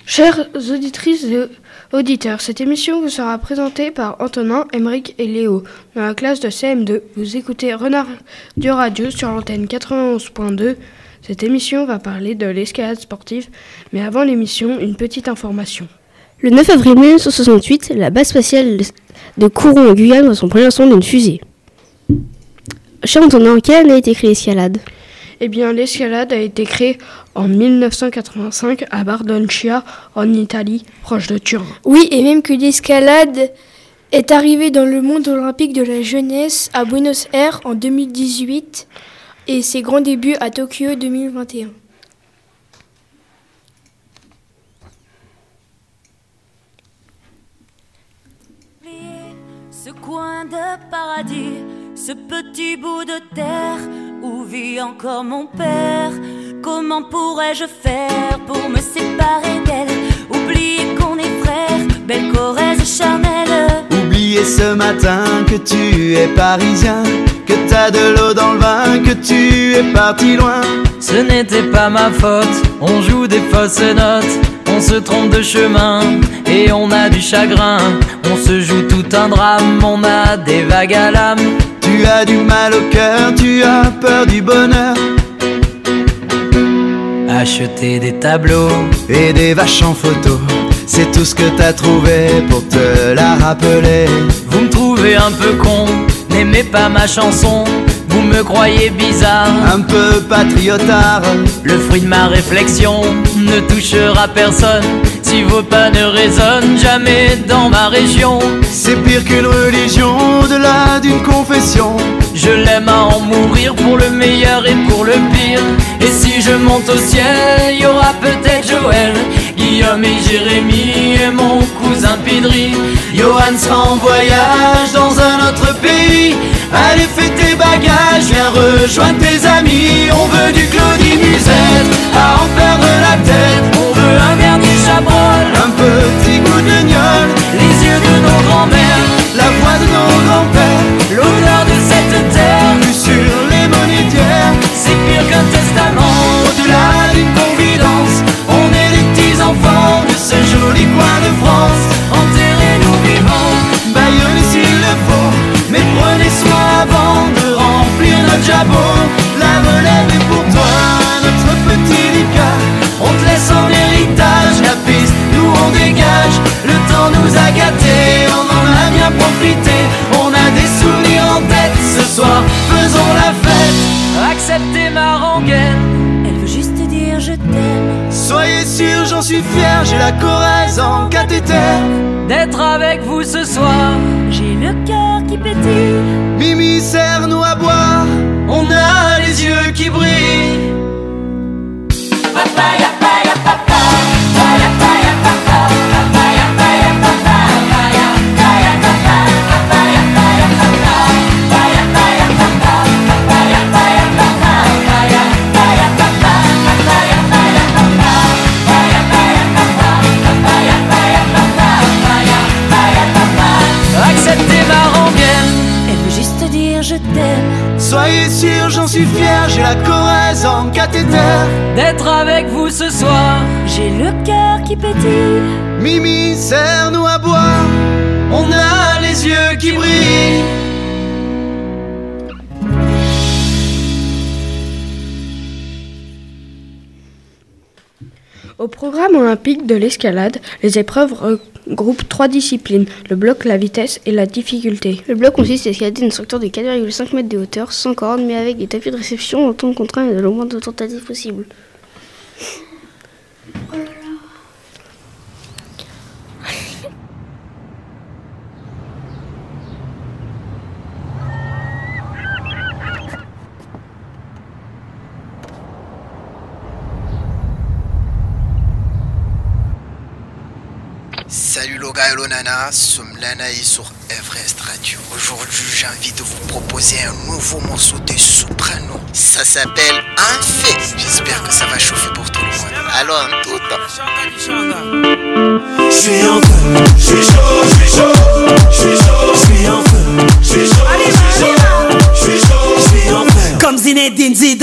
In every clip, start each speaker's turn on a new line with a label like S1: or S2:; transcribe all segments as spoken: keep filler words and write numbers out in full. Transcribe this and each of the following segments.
S1: Chères auditrices et auditeurs, cette émission vous sera présentée par Antonin, Émeric et Léo, dans la classe de C M deux. Vous écoutez Renard du Radio sur l'antenne quatre-vingt-onze point deux. Cette émission va parler de l'escalade sportive, mais avant l'émission, une petite information.
S2: Le neuf avril mille neuf cent soixante-huit, la base spatiale de Kourou en Guyane reçoit son premier lancement d'une fusée. Cher Antonin, en quelle année a été créée l'escalade ?
S1: Eh bien, l'escalade a été créée en mille neuf cent quatre-vingt-cinq à Bardoncia, en Italie, proche de Turin.
S3: Oui, et même que l'escalade est arrivée dans le monde olympique de la jeunesse à Buenos Aires en deux mille dix-huit et ses grands débuts à Tokyo deux mille vingt et un.
S4: Ce coin de paradis, ce petit bout de terre où vit encore mon père. Comment pourrais-je faire pour me séparer d'elle? Oublier qu'on est frères, belle Corrèze charnelle.
S5: Oublier ce matin que tu es parisien, que t'as de l'eau dans le vin, que tu es parti loin.
S6: Ce n'était pas ma faute, on joue des fausses notes. On se trompe de chemin et on a du chagrin. On se joue tout un drame, on a des vagues à l'âme.
S5: Tu as du mal au cœur, tu as peur du bonheur.
S6: Acheter des tableaux
S5: et des vaches en photo, c'est tout ce que t'as trouvé pour te la rappeler.
S6: Vous me trouvez un peu con, n'aimez pas ma chanson. Vous me croyez bizarre,
S5: un peu patriotard.
S6: Le fruit de ma réflexion ne touchera personne si vos pas ne résonnent jamais dans ma région.
S5: C'est pire qu'une religion, au-delà d'une confession.
S6: Je l'aime à en mourir pour le meilleur et pour le pire. Et si je monte au ciel, y aura peut-être Joël, Guillaume et Jérémy et mon cousin Pidri.
S5: Johan sera en voyage dans un autre pays. Allez, fais tes bagages, viens rejoindre tes amis. On veut du Claudie Musette, à en perdre la tête.
S6: On veut un dernier Chabrol,
S5: un petit coup de gnôle,
S6: les yeux de nos grands-mères,
S5: la voix de nos grands-pères,
S6: l'odeur de cette terre,
S5: nue sur les monétières.
S6: C'est pire qu'un testament,
S5: au-delà d'une confidence. On est les petits enfants de ce joli coin de France.
S6: Enterrez-nous vivants,
S5: baillonnez s'il le faut, mais prenez soin avant de remplir notre jabot. La relève est pour toi, notre petit Lucas. On te laisse en héritage la piste, nous on dégage. Le temps nous a gâtés, on en a bien profité. On a des souvenirs en tête, ce soir faisons la fête.
S6: Acceptez ma rengaine,
S4: elle veut juste dire je t'aime.
S5: Soyez sûrs, j'en suis fier, j'ai la Corrèze en cathéter.
S6: D'être avec vous ce soir,
S4: j'ai le cœur qui pétille.
S5: Mimi, serre-nous à boire, on a les yeux qui brillent.
S4: Papaya, papaya, papa, papaya, papaya, papa, papaya, papaya, papa, papaya, papaya, papa, papaya, papaya, papa, papaya, papaya, papa, papaya, papaya, papa, papaya, papaya, papa, papaya, papaya, papa, papaya, papaya, papa, papaya, papaya, papa, papaya, papaya, papa.
S6: Acceptez ma rengaine,
S4: elle veut juste dire je t'aime.
S5: Soyez sûrs, j'en suis fier, j'ai la Corrèze en cathéter.
S6: D'être avec vous ce soir,
S4: j'ai le cœur qui pétille.
S5: Mimi, serre-nous à boire, on a les yeux qui brillent.
S1: Au programme olympique de l'escalade, les épreuves regroupent trois disciplines, le bloc, la vitesse et la difficulté.
S2: Le bloc consiste à escalader une structure de quatre virgule cinq mètres de hauteur, sans corde, mais avec des tapis de réception en temps contraint et de le moins de tentatives possible. Oh là là.
S7: Salut les gars et les nanas, sommes Lana et sur Everest Radio. Aujourd'hui, j'ai envie de vous proposer un nouveau morceau de soprano. Ça s'appelle Un fait. J'espère que ça va chauffer pour tout le monde. Alors, en tout temps.
S8: Je suis en feu, je suis chaud, je suis chaud, je suis chaud, je suis en feu, je suis chaud, je suis chaud, je suis chaud, je suis en feu. Comme Zinedine Zidane.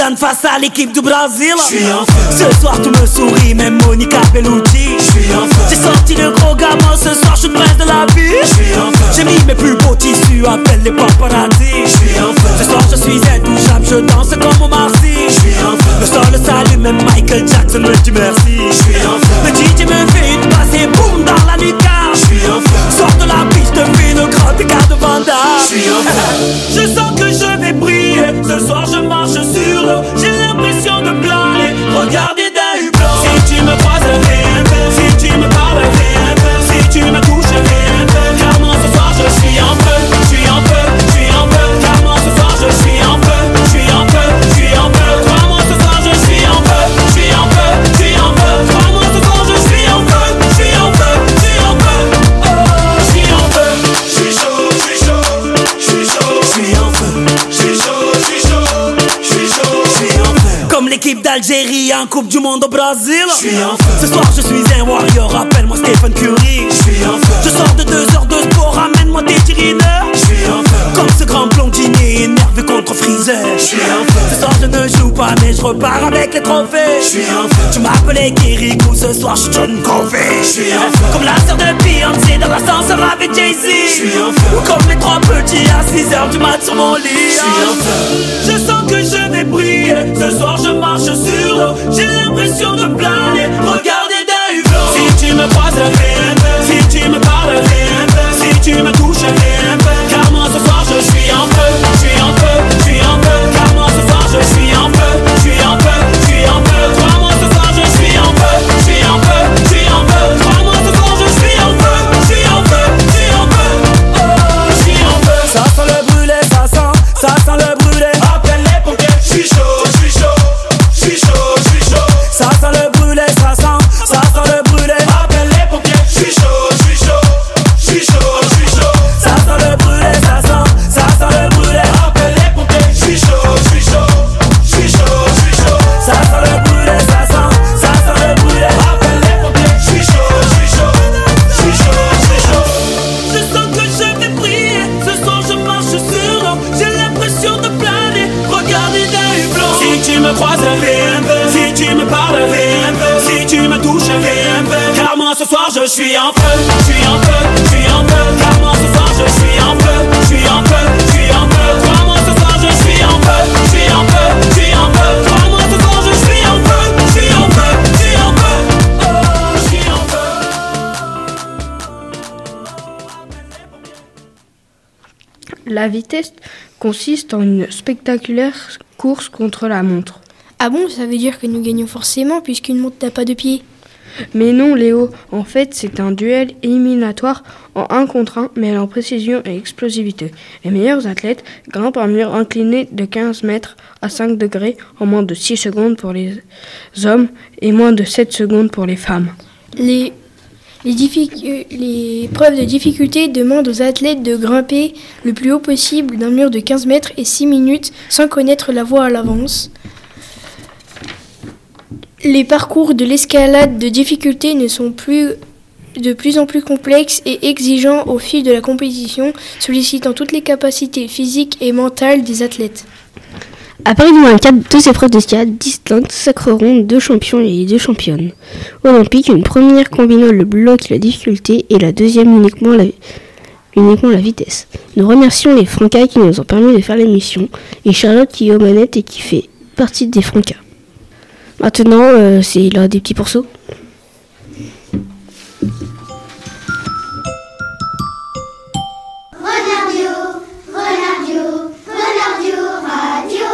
S9: Zidane face à l'équipe du Brésil.
S8: J'suis en feu.
S9: Ce soir tout me sourit, même Monica Bellucci.
S8: J'suis en feu.
S9: J'ai sorti le gros gamin, ce soir j'suis le prince de la ville.
S8: J'suis en feu.
S9: J'ai mis mes plus beaux tissus, appelle les paparazzi.
S8: J'suis en feu.
S9: Ce soir je suis intouchable, je danse comme Omar Sy.
S8: J'suis en feu.
S9: Le sol s'allume, même Michael Jackson me dit merci.
S8: J'suis en feu.
S9: Le D J me fait une passe et boum dans la nuca.
S8: J'suis en feu.
S9: Sors de la piste, fais le grand écart de Vanda.
S8: J'suis en feu.
S9: Je sens que je vais briller. Ce soir je marche sur l'eau. J'ai l'impression de planer. Regardez d'un hublot. Si tu me croises, viens un peu. Si tu me parles, viens un peu. Si tu me touches, viens un peu. Car moi ce soir je suis en feu. Je suis en feu, je suis en feu. Car moi ce soir je suis en feu. Je suis en feu, je suis en feu. Crois-moi ce soir je suis en feu. Je suis en feu, je suis en feu. Crois-moi ce soir je suis en feu. Je suis en feu, je suis en feu. Oh, je suis en feu.
S8: J'suis chaud, j'suis chaud, j'suis chaud, j'suis en feu. J'suis chaud, j'suis chaud, j'suis chaud, j'suis en feu.
S9: Comme l'équipe d'Algérie en Coupe du Monde au Brésil.
S8: J'suis en feu.
S9: Ce soir je suis un warrior, appelle-moi Stephen Curry.
S8: J'suis en feu.
S9: Je sors de deux heures de sport, ramène-moi des tirineurs.
S8: J'suis en feu.
S9: Comme ce grand blondinier énervé contre Freezer.
S8: J'suis en feu.
S9: Ce soir je ne joue pas mais je repars avec les trophées.
S8: J'suis en feu.
S9: Tu m'appelais Kirikou, ce soir je John Covey.
S8: J'suis en feu.
S9: Comme la sœur de Beyoncé dans l'ascenseur avec Jay-Z.
S8: J'suis en feu.
S9: Ou comme les trois petits à six heures du mat sur mon lit.
S8: J'suis en feu.
S9: Je sens que je vais briller. Ce soir je marche sur l'eau. J'ai l'impression de planer. Regardez d'un hublot. Si tu me croises, viens un peu. Si tu me parles, viens un peu. Si tu me touches, viens un peu. Car moi ce soir je suis en feu. Je suis en feu, je suis en feu. Car moi ce soir je suis en feu. Je suis en feu, je suis en feu. Crois-moi ce soir je suis en feu. Je suis en feu, je suis en feu. Crois-moi ce soir je suis en feu. Je suis en feu, je suis en feu. Oh, je suis en feu. Ça sent le brûlé, ça sent, ça sent le brûlé.
S8: Appelle les pompiers. J'suis chaud, j'suis chaud, j'suis chaud, j'suis chaud.
S9: Ça sent le brûlé, ça sent, ça sent le brûlé.
S8: Appelle les pompiers. J'suis chaud, j'suis chaud, j'suis chaud, j'suis chaud.
S9: Ça sent le brûlé, ça sent, ça sent le brûlé.
S8: Appelle les pompiers. J'suis chaud, j'suis chaud, j'suis chaud, j'suis chaud.
S9: Ça sent le brûlé, ça sent, ça sent le brûlé.
S8: Appelle les pompiers. J'suis chaud, j'suis chaud, j'suis chaud, j'suis chaud.
S9: Je sens que je vais briller. Ce soir je marche sur l'eau. J'ai l'impression de planer. Regardez d'un hublot. Si tu me croises, viens un peu. Si tu me parles, viens un peu. Si tu me touches, viens un peu. Car moi ce soir je suis en feu. Je suis en feu, je suis en feu. Car moi ce soir je suis en feu. Je suis en feu, je suis en feu. Crois-moi ce soir je suis en feu. Je suis en feu, je suis en feu. Crois-moi ce soir je suis en feu. Je suis en feu, je suis en feu. Oh, je suis en feu.
S1: La vitesse consiste en une spectaculaire course contre la montre.
S3: Ah bon, ça veut dire que nous gagnons forcément puisqu'une montre n'a pas de pied.
S1: Mais non Léo, en fait c'est un duel éliminatoire en un contre un mais en précision et explosivité. Les meilleurs athlètes grimpent un mur incliné de quinze mètres à cinq degrés en moins de six secondes pour les hommes et moins de sept secondes pour les femmes.
S3: Les, les, difficu- les preuves de difficulté demandent aux athlètes de grimper le plus haut possible d'un mur de quinze mètres et six minutes sans connaître la voie à l'avance. Les parcours de l'escalade de difficulté ne sont plus de plus en plus complexes et exigeants au fil de la compétition, sollicitant toutes les capacités physiques et mentales des athlètes.
S2: À Paris deux mille vingt-quatre, deux épreuves d'escalade distinctes sacreront deux champions et deux championnes. Olympique, une première combinant le bloc et la difficulté et la deuxième uniquement la, uniquement la vitesse. Nous remercions les Francas qui nous ont permis de faire l'émission et Charlotte qui est aux manettes et qui fait partie des Francas. Maintenant, euh, c'est l'heure des petits morceaux.
S10: Renardio, Renardio, Renardio Radio.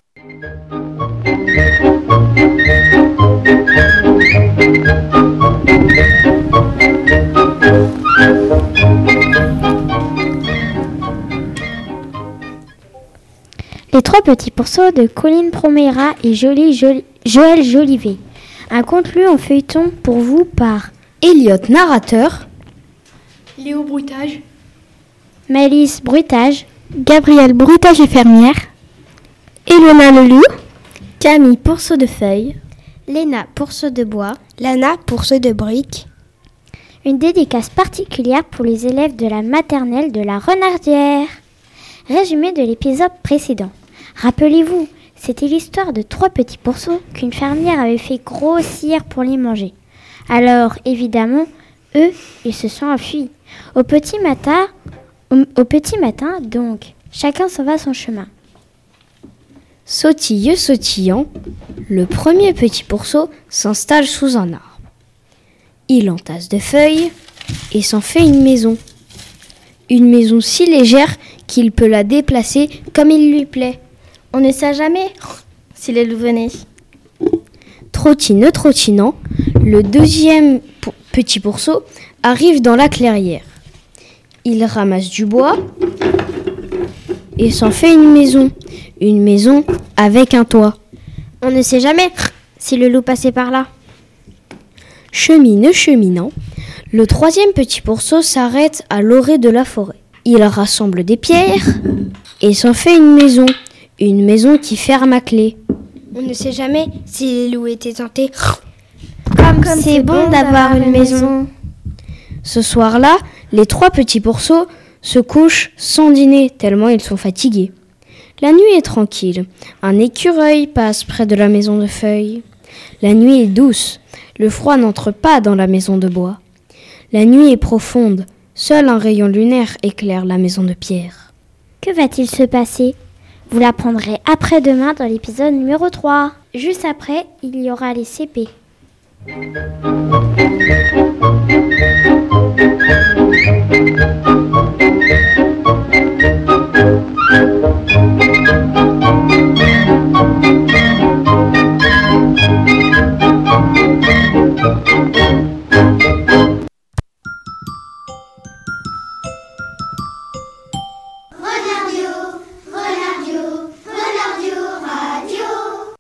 S11: Les trois petits pourceaux de Colline Promera et Jolie Joli- Joël Jolivet. Un conte lu en feuilleton pour vous par Elliot narrateur,
S3: Léo Bruitage,
S11: Malice Bruitage, Gabrielle Bruitage et fermière, Elona Leloup, Camille Pourceau de feuilles, Léna Pourceau de bois,
S12: Lana Pourceau de briques.
S11: Une dédicace particulière pour les élèves de la maternelle de la Renardière. Résumé de l'épisode précédent. Rappelez-vous, C'était l'histoire de trois petits pourceaux qu'une fermière avait fait grossir pour les manger. Alors, évidemment, eux, ils se sont enfuis. Au petit matin, au, au petit matin, donc, chacun s'en va son chemin.
S2: Sautilleux sautillant, le premier petit pourceau s'installe sous un arbre. Il entasse de feuilles et s'en fait une maison. Une maison si légère qu'il peut la déplacer comme il lui plaît.
S11: On ne sait jamais si les loups venaient.
S2: Trottineux trottinant, le deuxième p- petit pourceau arrive dans la clairière. Il ramasse du bois et s'en fait une maison. Une maison avec un toit.
S11: On ne sait jamais si le loup passait par là.
S2: Chemineux cheminant, le troisième petit pourceau s'arrête à l'orée de la forêt. Il rassemble des pierres et s'en fait une maison. Une maison qui ferme à clé.
S12: On ne sait jamais si les loups étaient tentés.
S11: Comme c'est, c'est bon d'avoir une maison.
S2: Ce soir-là, les trois petits pourceaux se couchent sans dîner tellement ils sont fatigués. La nuit est tranquille. Un écureuil passe près de la maison de feuilles. La nuit est douce. Le froid n'entre pas dans la maison de bois. La nuit est profonde. Seul un rayon lunaire éclaire la maison de pierre.
S11: Que va-t-il se passer ? Vous l'apprendrez après-demain dans l'épisode numéro trois. Juste après, il y aura les C P.
S10: Thank you.